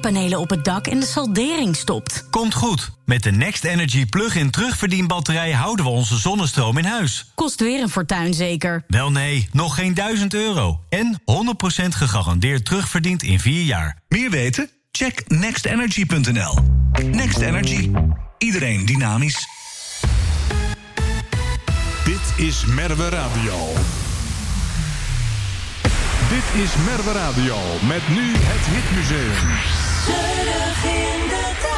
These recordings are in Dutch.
zonnepanelen op het dak en de saldering stopt. Komt goed. Met de Next Energy plug-in terugverdienbatterij houden we onze zonnestroom in huis. Kost weer een fortuin zeker? Wel nee, nog geen €1000. En 100% gegarandeerd terugverdiend in 4 jaar. Meer weten? Check nextenergy.nl. Next Energy. Iedereen dynamisch. Dit is Merwe Radio. Dit is Merwe Radio. Met nu het Hitmuseum. Terug in de tijd.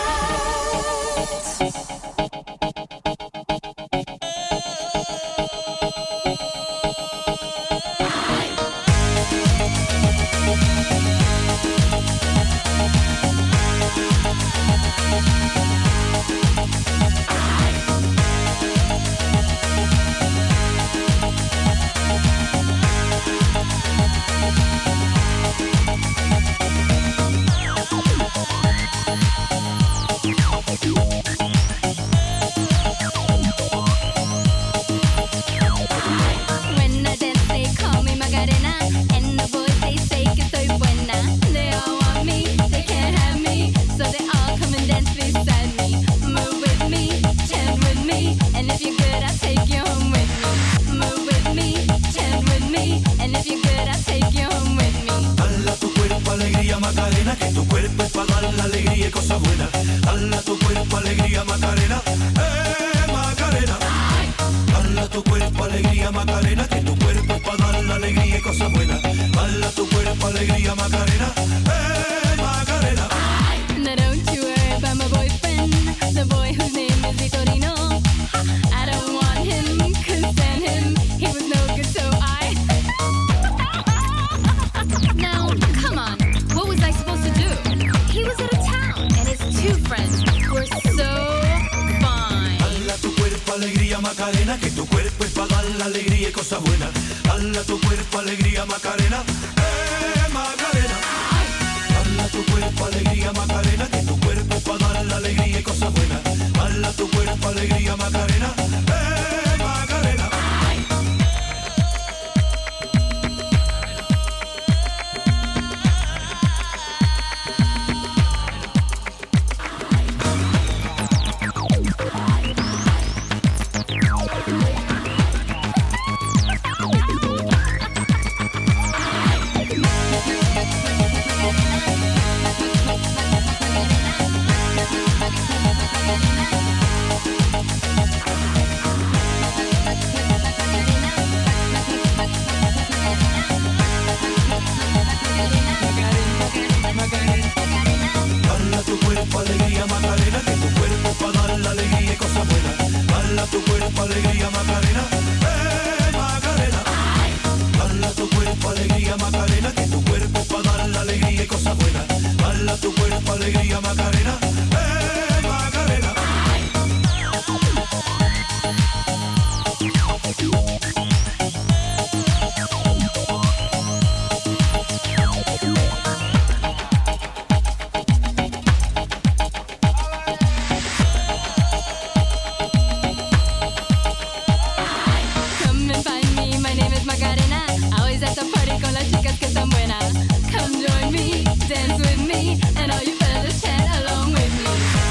Macarena, que tu cuerpo es para dar la alegría y cosas buenas. Dale a tu cuerpo alegría, Macarena, Macarena. Dale a tu cuerpo alegría, Macarena, que tu cuerpo es para dar la alegría y cosas buenas. Dale a tu cuerpo alegría, Macarena, Macarena. Now don't you worry about my boyfriend, the boy whose name is Vitorino. I don't want him, couldn't stand him, he was no good, so I. Now, come on. What was I supposed to do? He was out of town, and his two friends were so fine. Dale a tu cuerpo alegría, Macarena, que tu cuerpo es para dar la alegría y cosas buenas. Dale a tu cuerpo alegría, Macarena, Macarena. Dale a tu cuerpo alegría, Macarena, que tu cuerpo es para dar la alegría y cosas buenas. Dale a tu cuerpo alegría, Macarena, Macarena. Dale a tu cuerpo alegría, Macarena, que tu cuerpo es para dar la alegría y cosas buenas. Dale a tu cuerpo alegría, Macarena, Macarena. Dale a tu cuerpo alegría, Macarena, que tu cuerpo es para dar la alegría y cosas buenas. Dale a tu cuerpo alegría, Macarena, Macarena. Come and find me, my name is Macarena. Always at the party con las chicas que están buenas. Come join me, dance with me, and all you fellas chat along with me.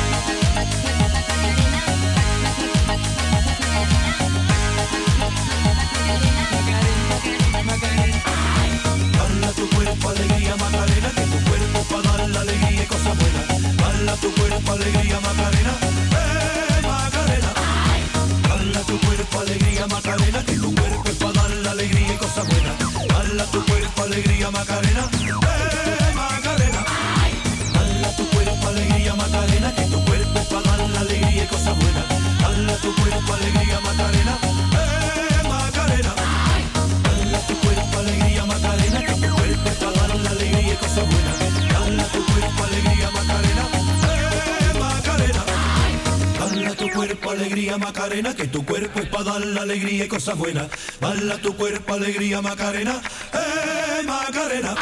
Dale a tu cuerpo alegría, Macarena, que tu cuerpo es para dar la alegría y cosas buenas. Dale a tu cuerpo alegría, Macarena, Macarena. Dale a tu cuerpo alegría, Macarena, que tu cuerpo es para dar la alegría y cosas buenas. Dale a tu cuerpo alegría, Macarena, Macarena. Dale a tu cuerpo alegría, Macarena, que tu cuerpo es para dar la alegría y cosas buenas. Dale a tu cuerpo alegría, Macarena, Macarena. Dale a tu cuerpo alegría, Macarena, que tu cuerpo es para dar la alegría y cosas buenas. Dale a tu cuerpo alegría, Macarena, Macarena. Dale a tu cuerpo alegría, Macarena, que tu cuerpo es para dar la alegría y cosas buenas. Dale a tu cuerpo alegría, Macarena, Macarena.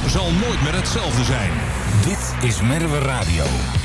zal nooit meer hetzelfde zijn. Dit is Merwe Radio.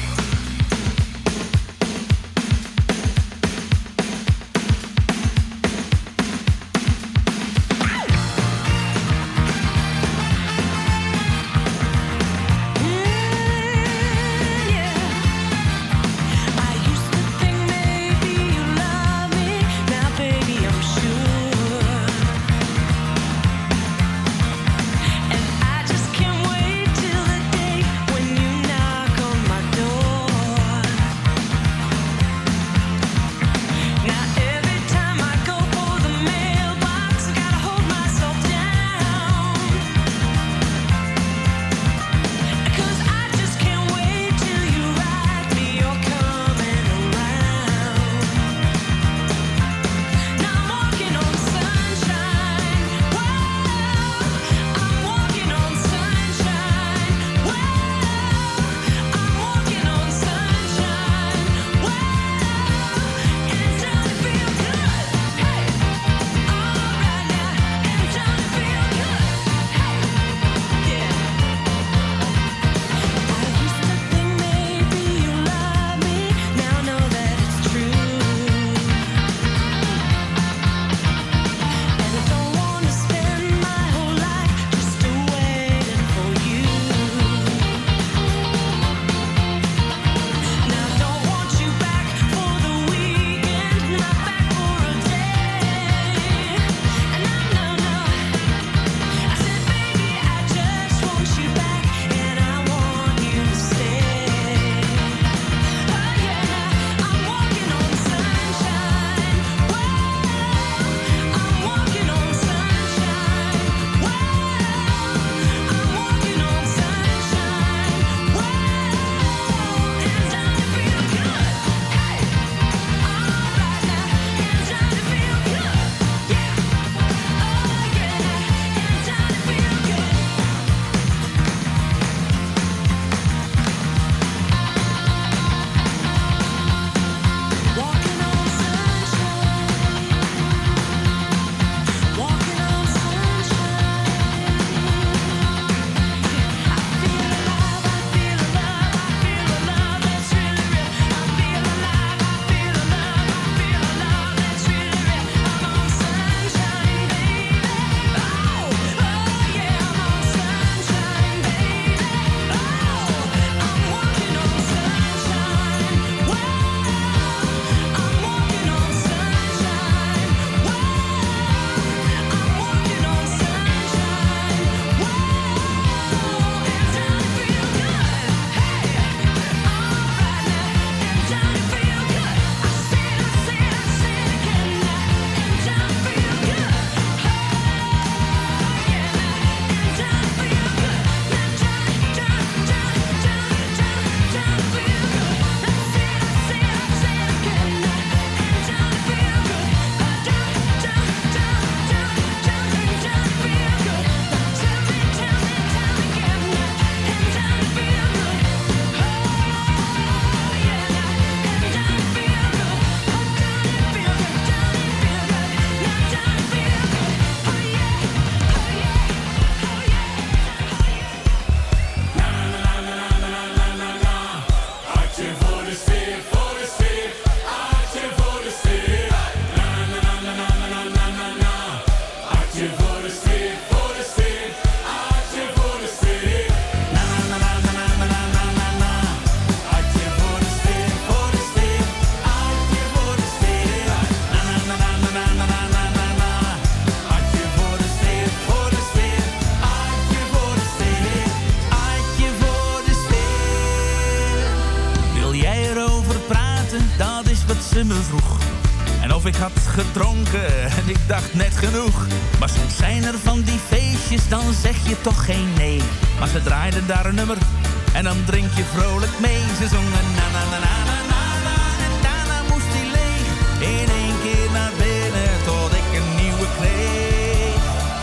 ze me vroeg. En of ik had gedronken en ik dacht net genoeg. Maar soms zijn er van die feestjes, dan zeg je toch geen nee. Maar ze draaiden daar een nummer en dan drink je vrolijk mee. Ze zongen na na na na na na na. En daarna moest hij leeg in één keer naar binnen tot ik een nieuwe kreeg.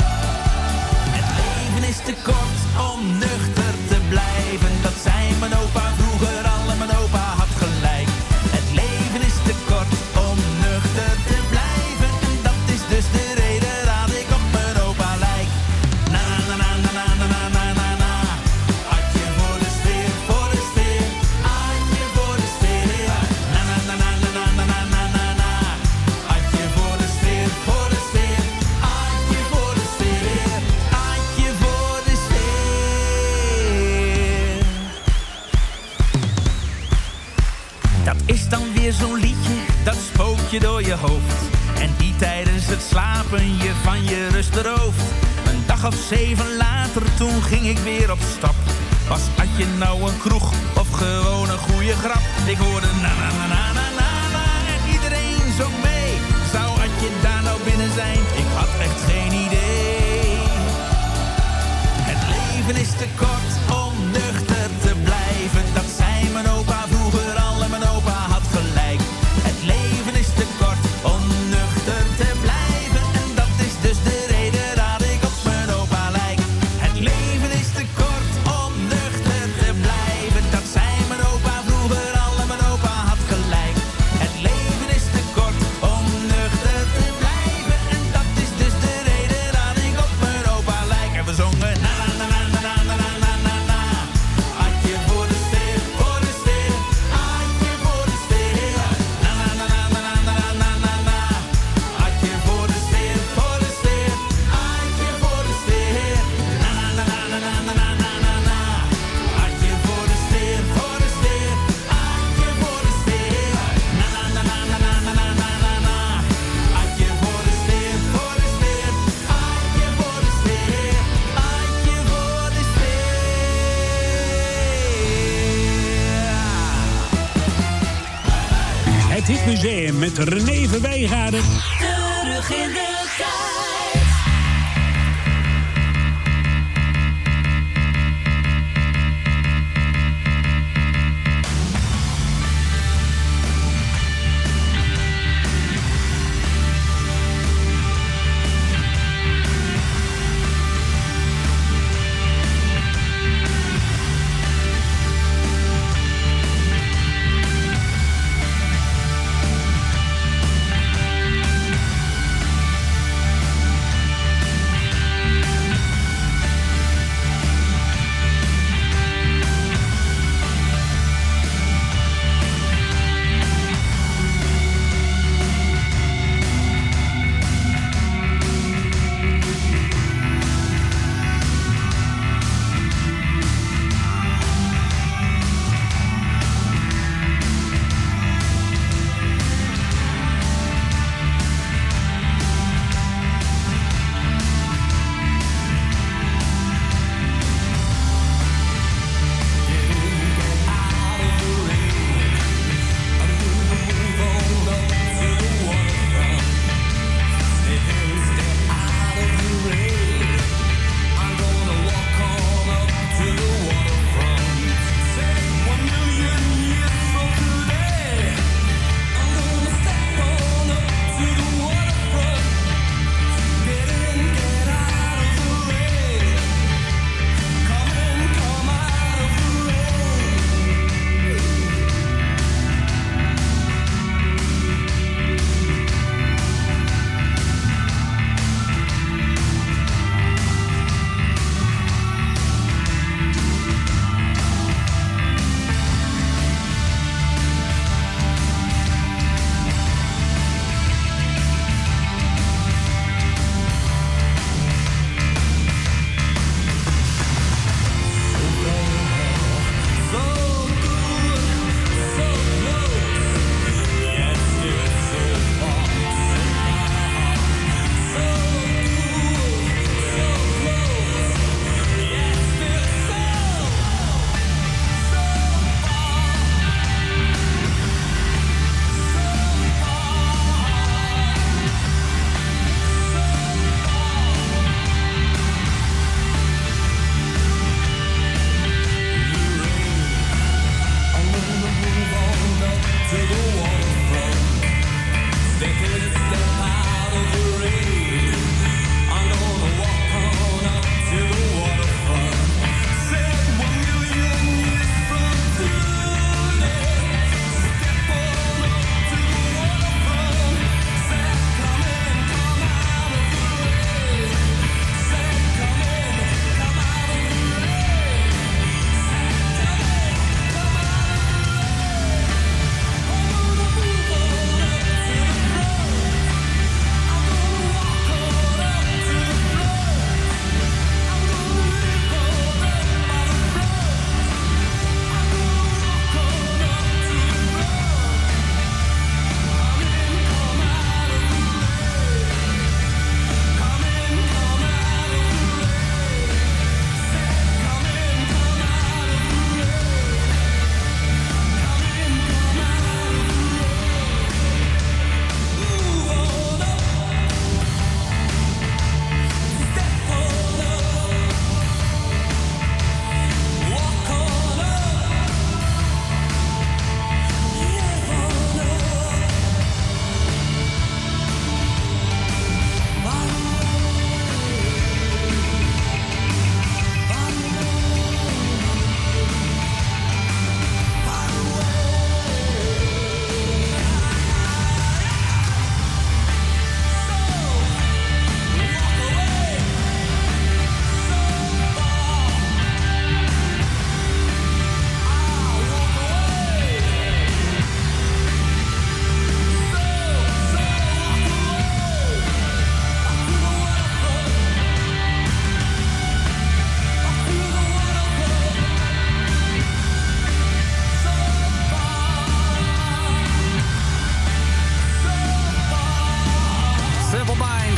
Het leven is te kort om nuchter te blijven. Dat zei mijn opa vroeger al en mijn opa had gelijk. Het leven is te kort om nuchter te blijven. En dat is dus de reden dat ik op mijn opa lijk. Na na na na na na na na na. je door je hoofd. En die tijdens het slapen je van je rust berooft. Een dag of 7 later, toen ging ik weer op stap. Was Adje nou een kroeg of gewoon een goeie grap? Ik hoorde na na na na na na na en iedereen zong mee. Zou Adje daar nou binnen zijn? Ik had echt geen idee. Het leven is te kort om nuchter te blijven. Dat zei mijn opa vroeger al en mijn opa had gelijk. Het leven is te kort om nuchter te blijven. En dat is dus de reden dat ik op mijn opa lijk. Het leven is te kort om nuchter te blijven. Dat zei mijn opa vroeger al en mijn opa had gelijk. Het leven is te kort om nuchter te blijven. En dat is dus de reden dat ik op mijn opa lijk. En we zongen na na na na na na na na na na. Adje voor de ster, voor de ster. Adje voor de ster. Na na na na na na na na na. Adje voor de ster, voor de ster. Adje voor de ster. Na na na na na na na na na. Adje voor de ster, voor de ster. Adje voor de ster. Na na na na na na na na na na. Adje voor de ster, voor de ster. Adje voor de ster. Adje voor de ster. Het Hitmuseum met René Verwijgaarden. Terug in de tijd.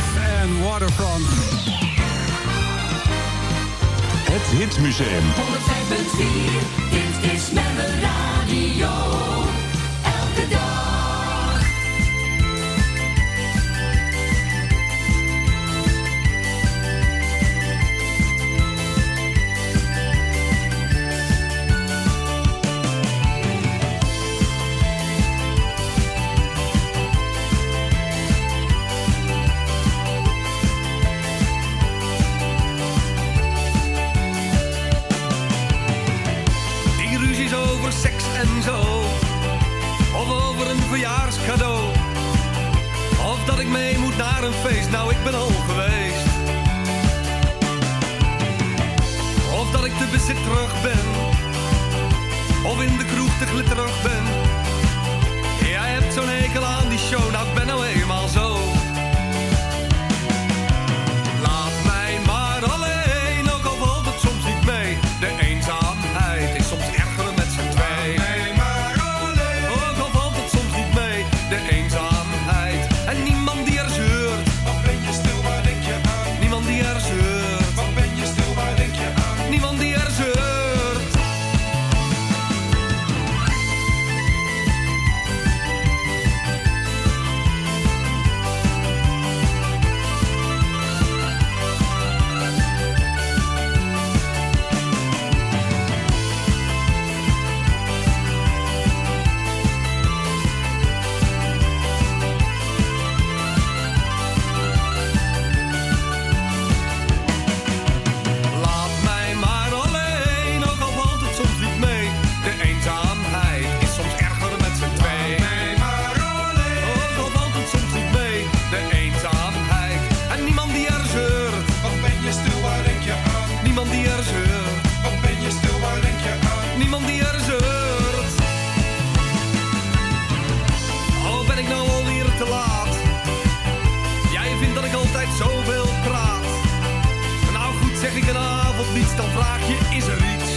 en Waterfront. Het Hitmuseum. 105.4, dit is Merwe Radio. Elke dag. Verjaarscadeau. Of dat ik mee moet naar een feest, nou ik ben al geweest. Of dat ik te bezitterig ben, of in de kroeg te glitterig ben. Jij hebt zo'n hekel aan die show, nou ik ben nou eenmaal zo. Laat mij maar alleen, ook al valt het soms niet mee. De eenzaamheid is soms erger met z'n twee. De eenzaamheid en niemand die er zeurt. Wat ben je stil, waar denk je aan? Niemand die er zeurt. Wat ben je stil, waar denk je aan? Niemand die er zeurt. Dan vraag je, is er iets?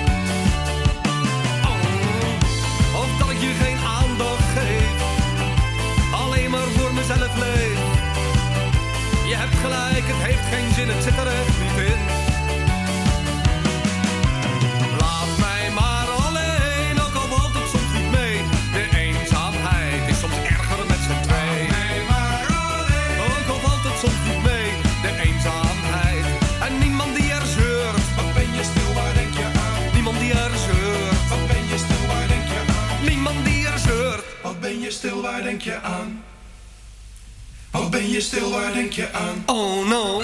Oh, of dat ik je geen aandacht geef, alleen maar voor mezelf leef. Je hebt gelijk, het heeft geen zin, het zit er echt niet in. Laat mij maar alleen, ook al valt het soms niet mee. De eenzaamheid is soms erger met z'n twee. Ook al valt het soms niet mee, de eenzaamheid en niemand die er zeurt. Niemand die er zeurt. Wat ben je stil, waar denk je aan? Niemand die er zeurt. Wat ben je stil, waar denk je aan? Wat ben je stil, waar denk je aan? Oh no.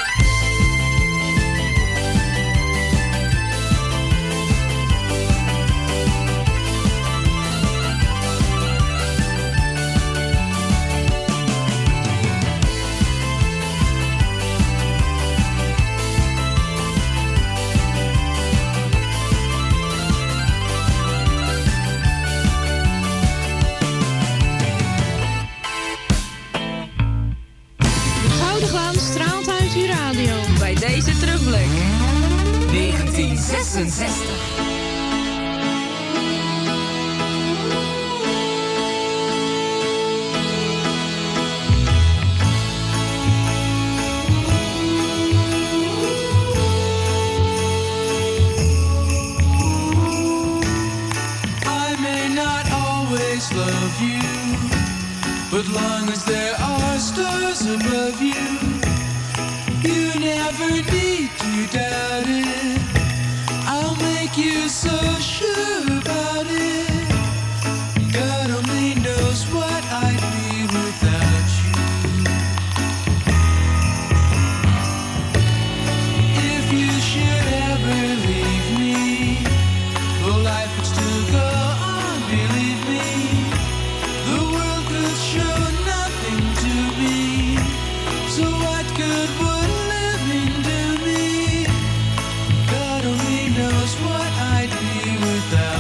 Deze terugblik. 1966. I may not always love you, but long as there are stars above you, you never need to doubt it. I'll make you so sure about it. God only knows what I'd be without you. If you should ever leave me, well, life would still go on, believe me. The world could show nothing to me, so what good would living do me? God only knows what I'd be without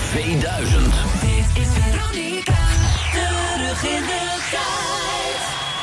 2000. Dit is Veronica, terug in de tijd.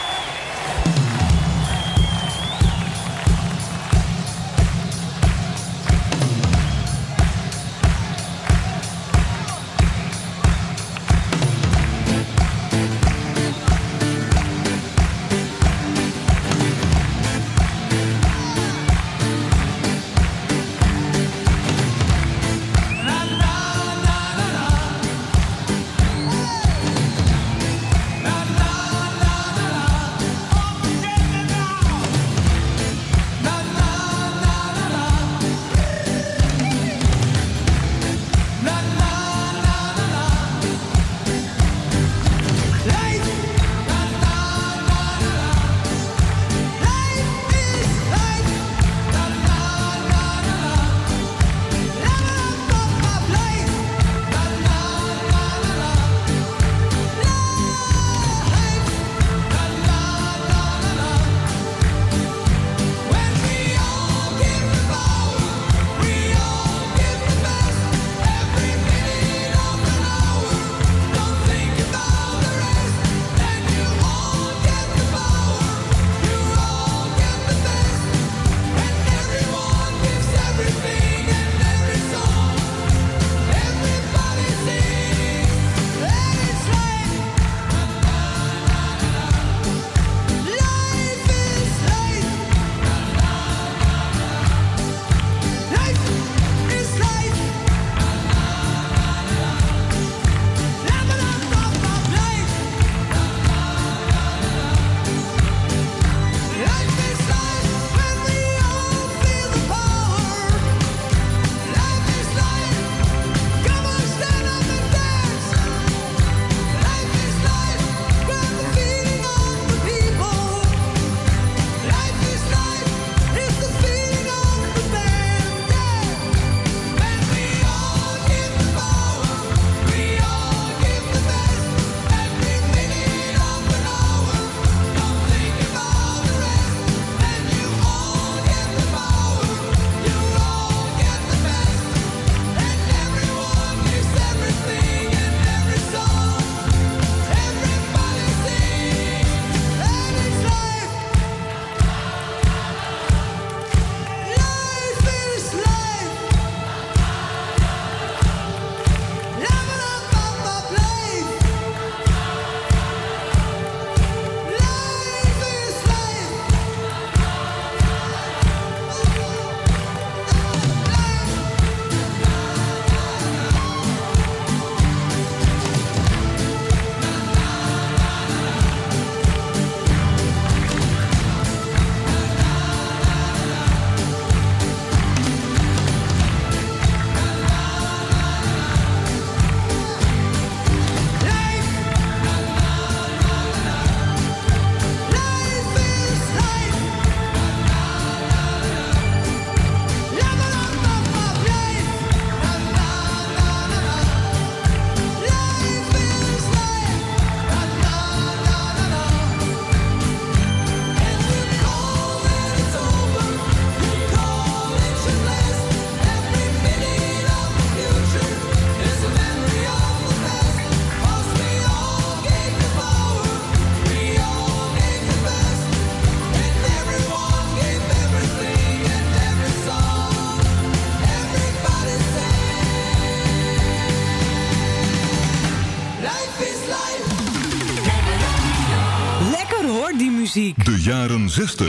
De jaren 60.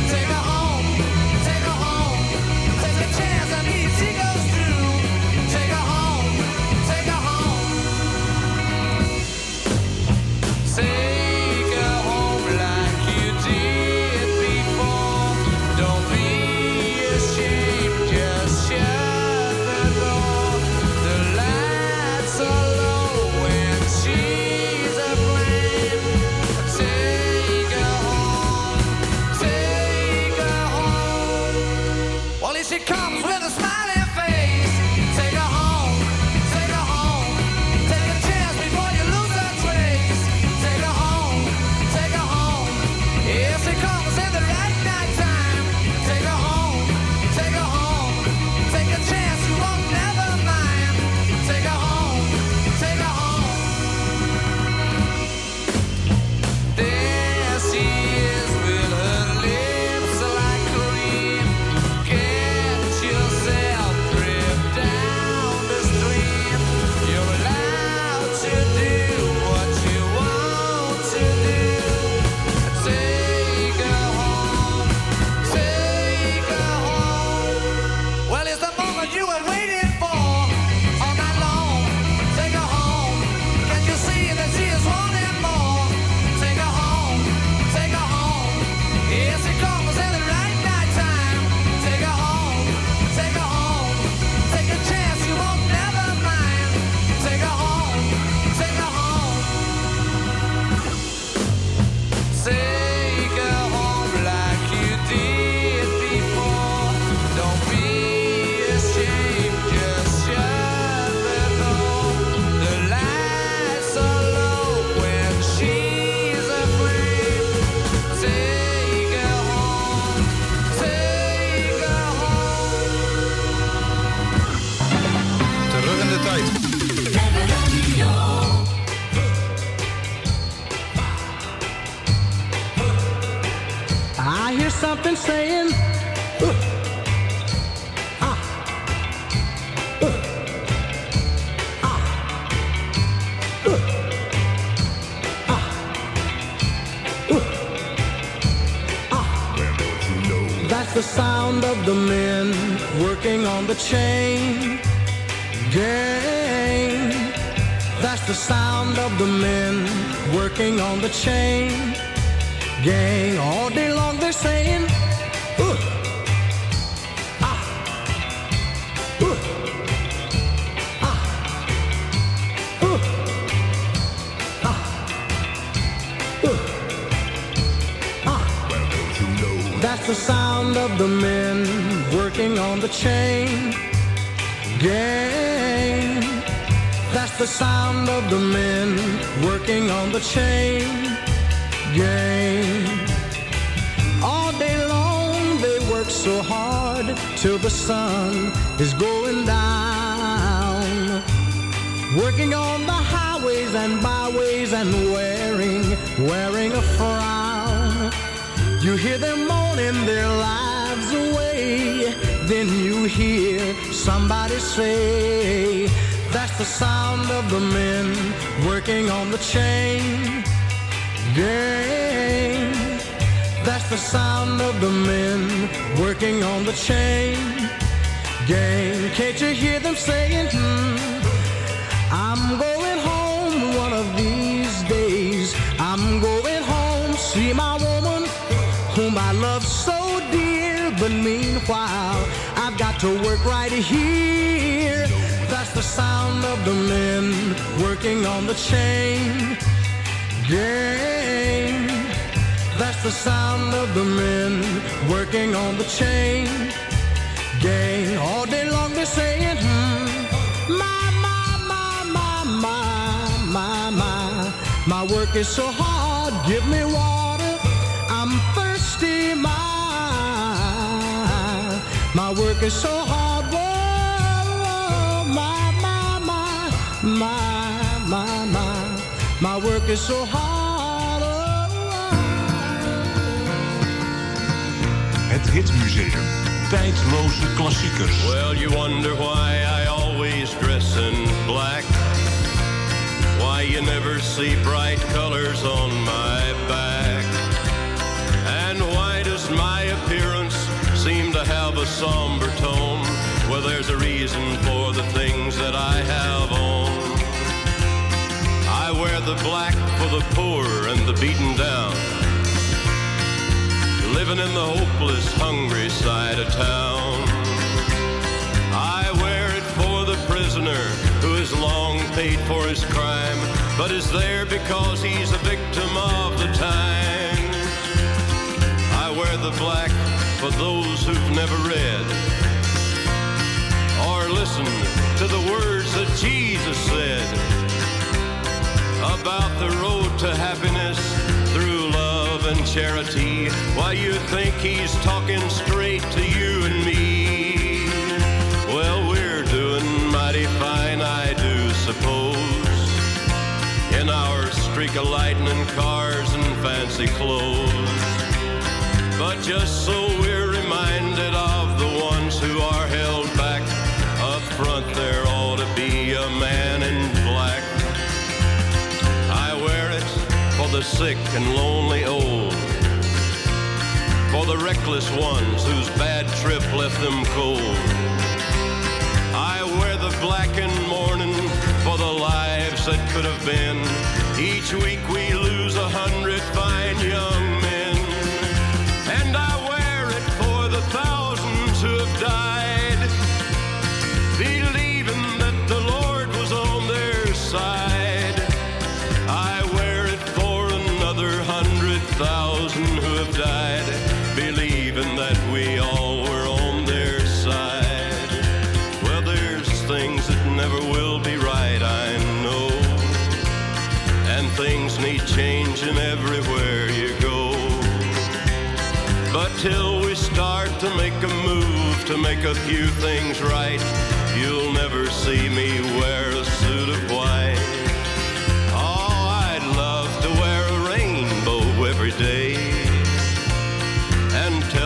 Take something saying, That's the sound of the men working on the chain gang. That's the sound of the men working on the chain gang. All day long they're saying, That's the sound of the men working on the chain gang. That's the sound of the men working on the chain gang. All day long they work so hard till the sun is going down. Working on the highways and byways and wearing a frown. You hear them moaning their lives away. Then you hear somebody say, that's the sound of the men working on the chain gang. That's the sound of the men working on the chain gang. Can't you hear them saying, I'm going home one of these days. I'm going home, see my woman whom I love so dear. But meanwhile, I've got to work right here. That's the sound of the men working on the chain gang. That's the sound of the men working on the chain gang. All day long they're saying, my work is so hard, give me water, I'm thirsty, my work is so hard, whoa, my work is so hard. Het Hitmuseum. Tijdloze klassiekers. Well, you wonder why I always dress in black. Why you never see bright colors on my back. And why does my appearance seem to have a somber tone? Well, there's a reason for the things that I have on. I wear the black for the poor and the beaten down, living in the hopeless, hungry side of town. I wear it for the prisoner who has long paid for his crime, but is there because he's a victim of the times. I wear the black for those who've never read or listened to the words that Jesus said about the road to happiness through love and charity. Why, you think he's talking straight to you and me? Well, we're doing mighty fine, I do suppose, in our streak of lightning cars and fancy clothes. But just so we're reminded of the ones who are held back, up front there ought to be a man in black. I wear it for the sick and lonely old, for the reckless ones whose bad trip left them cold. I wear the black in mourning for the lives that could have been. Each week we lose 100 fine young men. And I wear it for the thousands who have died, believing that the Lord was on their side. I wear it for another 100,000 who have died, believing that we all were on their side. Well, there's things that never will be right, I know, and things need changing everywhere you go. But till we start to make a move to make a few things right, you'll never see me wear a suit of white. Oh, I'd love to wear a rainbow every day and tell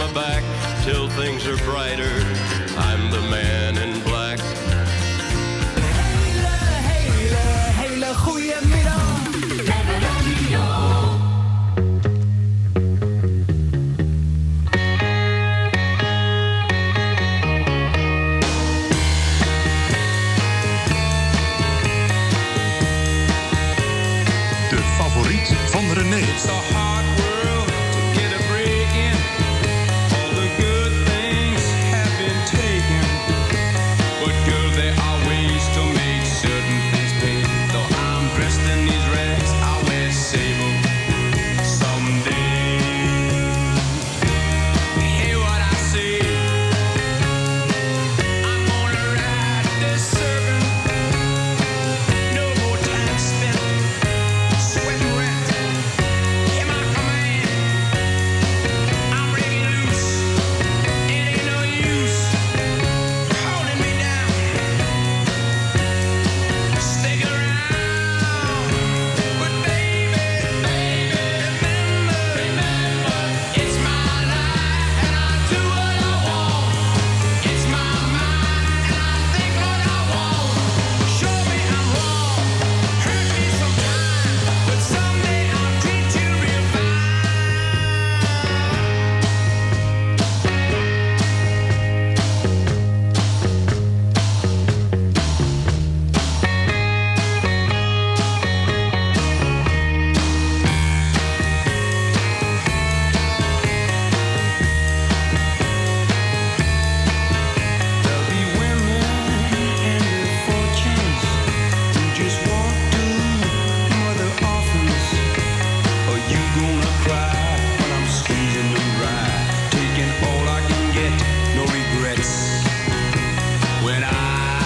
my back till things are brighter. I'm the man in black. Hele goede middag. De favoriet van René. It's a hard world to get a break in. All the good things have been taken. But girl, there are ways to make certain things pay. Though I'm dressed in these rags, I'll wear sable someday. Hear what I say. I'm gonna ride this serpent. No more time spent sweating wet. Hear my command. I'm breaking loose. It ain't no use holding me down. Stick around, but baby, remember, it's my life and I do what I want. It's my mind and I think what I want. Show me I'm wrong, hurt me sometime, but someday I'll treat you real fine. There'll be women and their fortunes who just walk to mother orphans. Are you gonna cry when I'm squeezing them dry, taking all I can get, no regrets? When I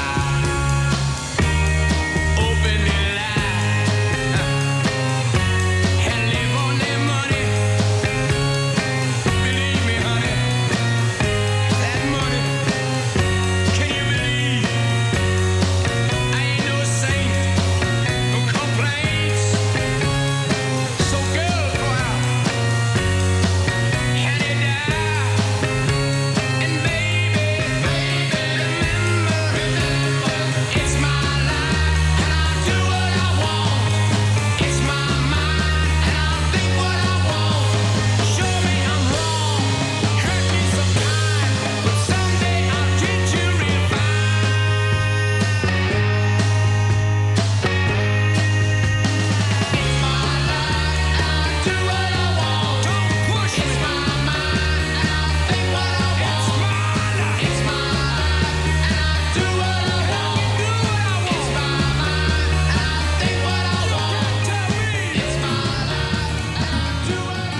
open their eyes and live on their money, believe me, honey, that money. Can you believe? I ain't no saint, no complaints. So girl, go out and it die. And baby, remember, it's my life and I do what I want. It's my mind and I think what I want. Show me I'm wrong, hurt me sometime, but someday I'll treat you real fine. It's my life and I do what I want. Don't push me. It's my mind and I think what I want. It's my life and I do what I want. It's my mind and I think what I want. Tell me. It's my life and I do what I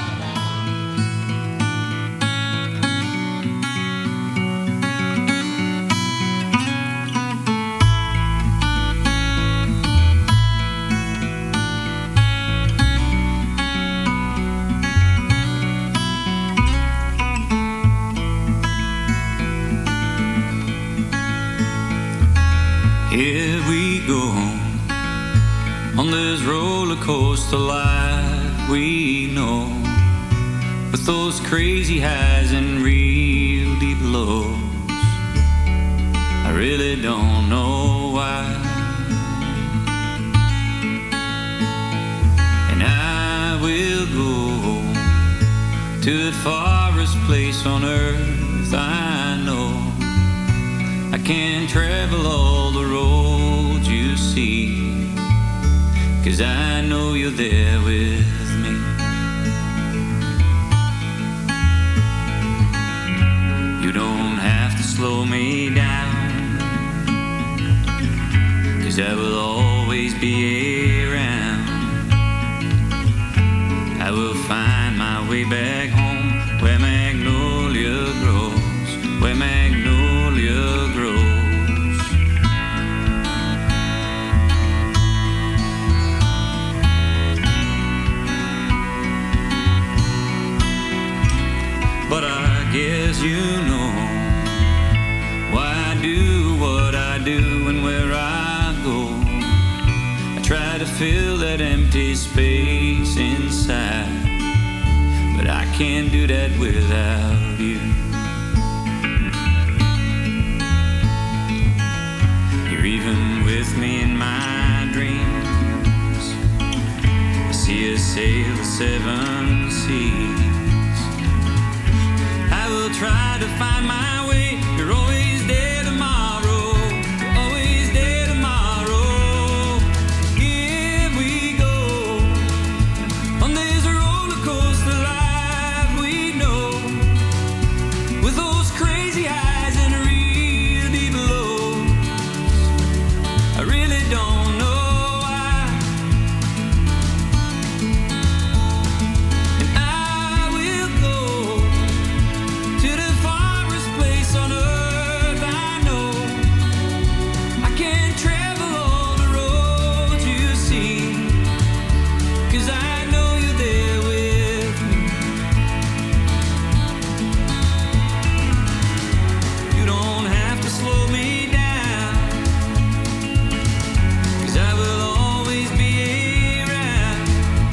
Here we go on this roller coaster life we know, with those crazy highs and real deep lows. I really don't know why, and I will go to the farthest place on earth I know. I can't travel all the roads you see, 'cause I know you're there with me. You don't have to slow me down, 'cause I will always be around. I will find my way back home, where magnolia grows, where magnolia grows. But I guess you know why I do what I do and where I go. I try to fill that empty space inside, but I can't do that without you. You're even with me in my dreams. I see us sail the 7 seas. I will try to find my way. You're always there tomorrow. You're always there tomorrow. Here we go on this roller coaster life we know, with those crazy highs and real deep lows. I really don't know why, and I will go to the farthest place on earth I know. I can't travel all the roads you see, 'cause I know you're there with me. You don't have to slow me down, 'cause I will always be around.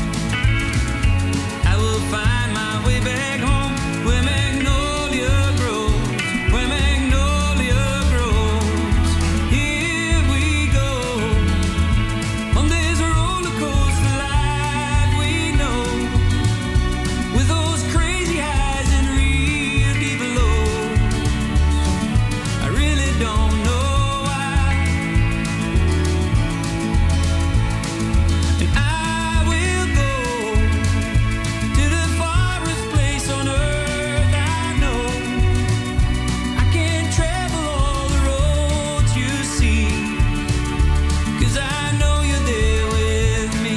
I will find my way back home, where magnolia grows, where magnolia grows. Here we go on this roller coaster life we know, with those crazy highs and real deep lows. I really don't know why, and I will go to the farthest place on earth I know. I can't travel all the roads you see, 'cause I know you're there with me.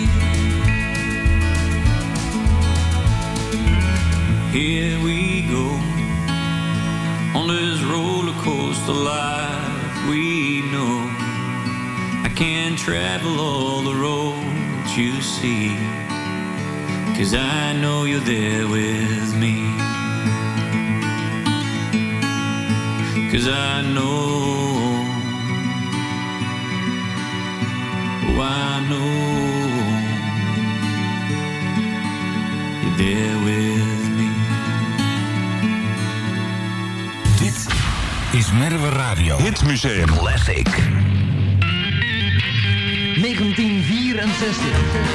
Here we go on this roller coaster life we know. I can't travel all the roads you see, 'cause I know you're there with me. 'Cause I know, oh I know you're there with me. Dit is Merwe Radio. Hitmuseum Classic. 1964.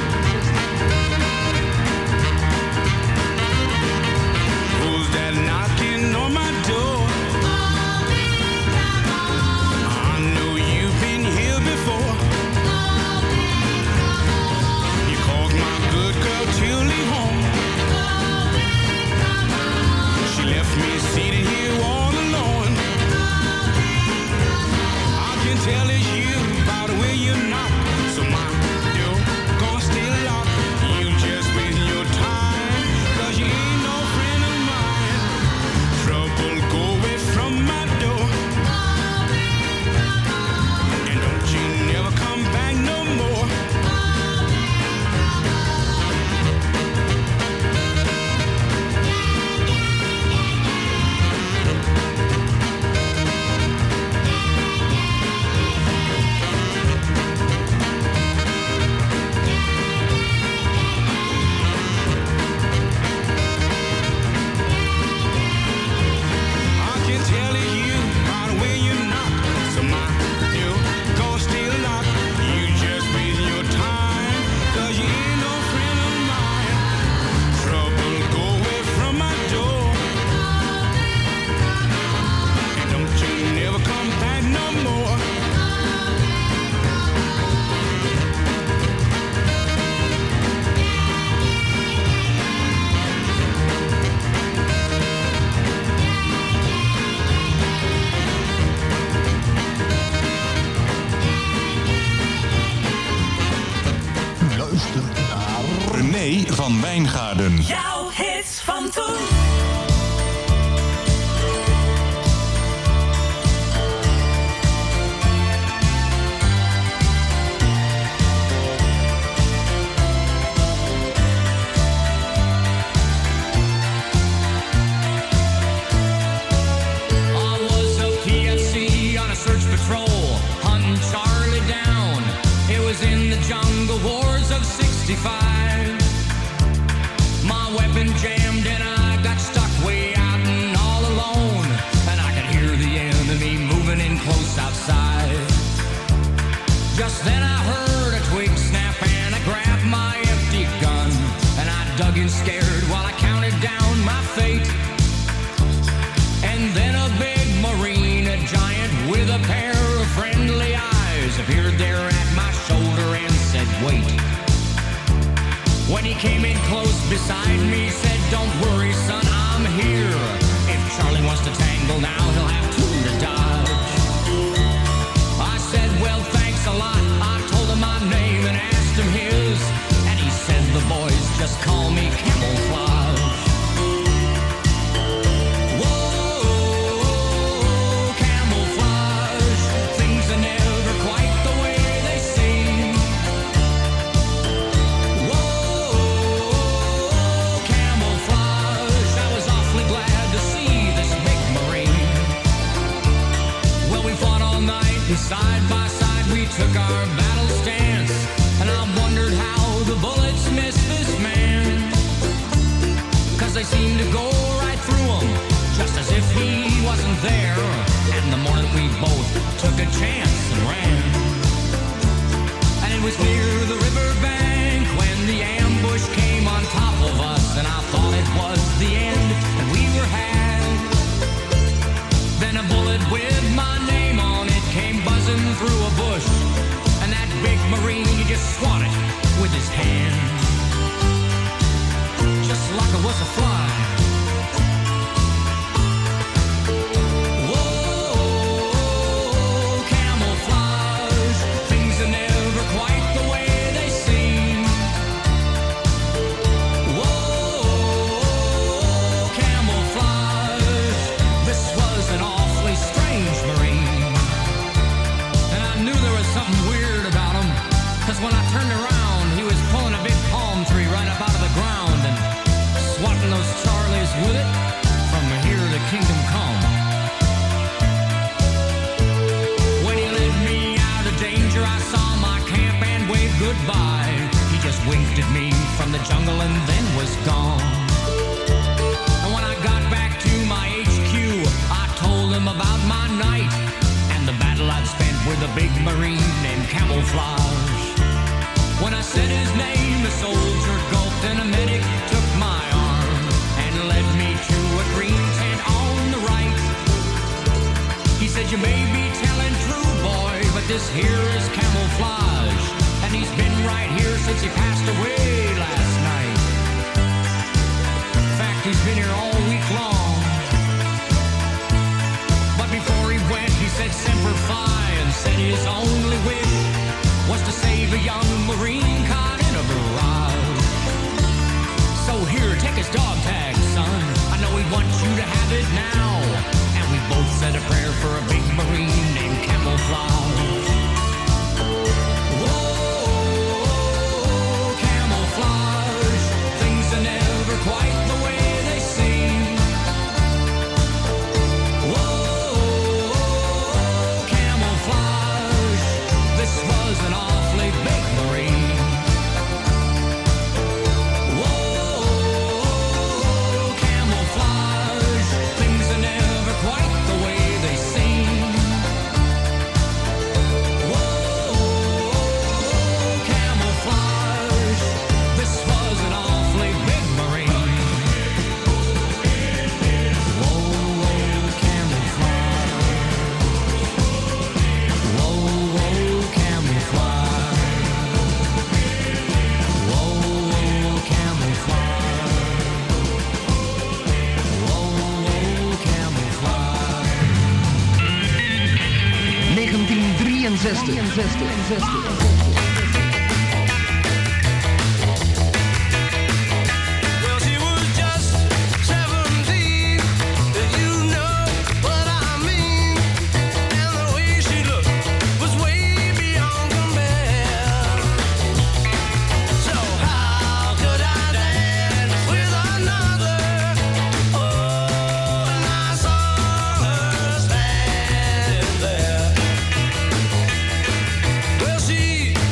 Who's that knocking on my door? I know you've been here before. You caused my good girl to leave home. She left me seated here all alone. I can tell it's you by the way you knock. So my door gonna stay locked. You just wasting your time, 'cause you ain't no friend of mine. Trouble go away from my door, and don't you never come back no more. I can tell it's you by the way you knock. So my door gonna stay locked. You just wasting your time, 'cause you ain't no friend of mine. Trouble go away from my door, and don't you never come back no more. Luister naar René van Wijngaarden. Jouw hits van toen. I was a PFC on a search patrol, hunting Charlie down. It was in the jungle wars of '65. My weapon jammed and I outside. Just then I heard a twig snap and I grabbed my empty gun. And I dug in scared while I counted down my fate. And then a big Marine, a giant with a pair of friendly eyes, appeared there at my shoulder and said, wait. When he came in close beside me, said, don't worry, son, I'm here. If Charlie wants to tangle now, he'll have two to dodge. I said, well, thanks a lot. I told him my name and asked him his. And he said, the boys just call me Camouflage. Whoa, camouflage. Things are never quite the way they seem. Whoa, camouflage. I was awfully glad to see this big Marine. Well, we fought all night and side by side we took our battle stance. And I wondered how the bullets missed this man. 'Cause they seemed to go right through him, just as if he wasn't there. And the morning we both took a chance and ran. And it was near the riverbank when the ambush came on top of us. And I thought it was the end and we were had. Then a bullet with my name on it came buzzing through a bush. And that big Marine, he just swatted with his hand, just like it was a fly. Whoa, camouflage. Things are never quite the way they seem. Whoa, camouflage. This was an awfully strange Marine. And I knew there was something weird about him, 'cause when I turned around, he was pulling a big palm tree right up out of the ground and swatting those Charlies with it from here to kingdom come. When he led me out of danger, I saw my camp and waved goodbye. He just winked at me from the jungle and then was gone. And when I got back to my HQ, I told him about my night and the battle I'd spent with a big Marine named Camouflage. When I said his name, the soldier gulped and a medic took my arm and led me to a green tent on the right. He said, you may be telling true, boy, but this here is Camouflage. And he's been right here since he passed away last night. In fact, he's been here all week long. But before he went, he said Semper Fi and said his only wish was to save a young Marine caught in a barrage. So here, take his dog tag, son. I know he wants you to have it now. And we both said a prayer for a big Marine named Camouflage. Whoa, camouflage. Things are never quite the way they seem. Whoa, camouflage. This was an awfully big Marine. Whoa, camouflage. Things are never quite the way they seem. Whoa, camouflage. This was an awfully big Marine. Whoa, camouflage. Whoa, camouflage. Whoa, camouflage. Whoa, camouflage. 1963. Well, she was just 17, you know what I mean. And the way she looked was way beyond compare. So how could I dance with another? Oh, and I saw her standing there. Well, she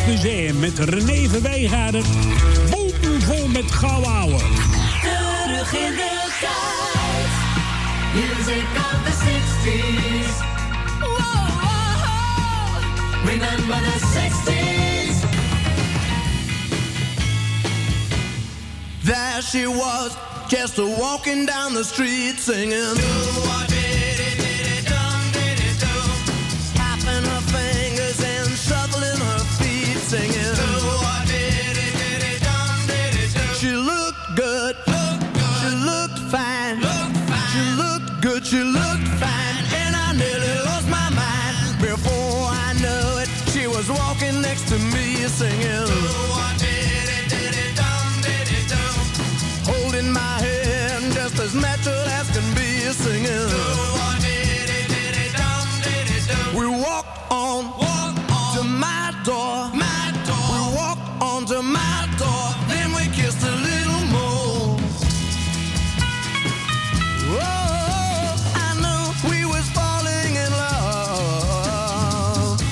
Museum met René van Wijngaarden. Vol met gouden ouwe. Terug in de tijd. Music of the 60s. Whoa, whoa, whoa. Remember the 60s. There she was, just walking down the street singing. Tapping her fingers and shuffling her feet singing. She looked good, she looked fine, she looked good, she looked fine, and I nearly lost my mind. Before I knew it, she was walking next to me singing. Holding my hand just as natural as can be singing. We walked on to my door. We walked on to my door. Then we kissed a little more. Oh, I knew we was falling in love.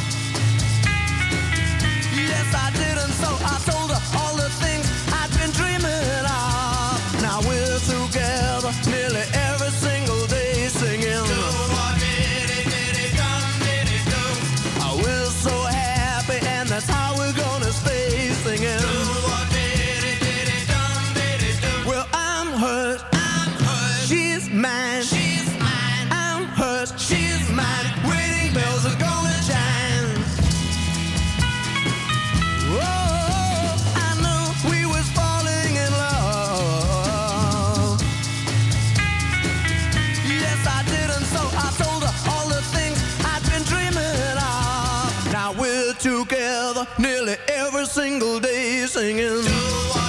Yes, I did, and so I told her all the things I'd been dreaming of. Now we're together nearly every single day singing. We're so happy, and that's how we're gonna stay singing. Well, I'm hers, she's mine. I'm hers, she's mine. Wedding bells are gonna chime. Oh, I knew we was falling in love. Yes, I did, and so I told her all the things I'd been dreaming of. Now we're together nearly every single day singing.